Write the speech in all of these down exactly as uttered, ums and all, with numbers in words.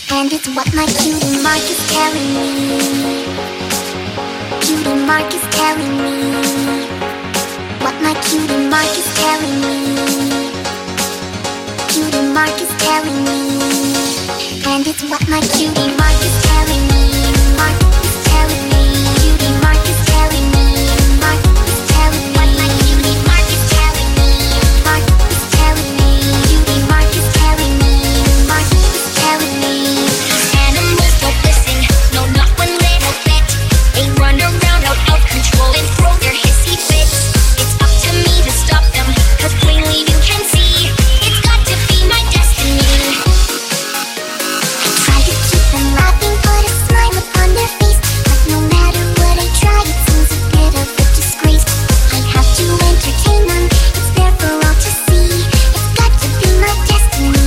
And it's what my cutie mark is telling me. Cutie mark is telling me. What my cutie mark is telling me. Cutie mark is telling me. And it's what my cutie mark is telling me. Mark is telling me. Cutie mark is telling me. Mark is telling me. What my cutie mark is telling me. Mark is telling me. Cutie mark is telling me. Mark is telling me. Animals don't listen, no, not one little bit. They run around out of control and throw their hissy fits. It's up to me to stop them, cause plainly you can see it's got to be my destiny. Try to keep them laughing, put a smile upon their face. But no matter what I try, it seems a bit of a disgrace. I have to entertain them, it's there for all to see. It's got to be my destiny.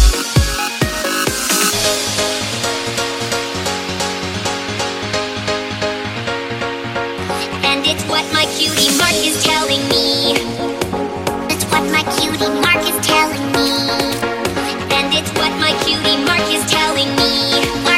And it's what my cutie mark is telling me. It's what my cutie mark is telling me. And it's what my cutie mark is telling me.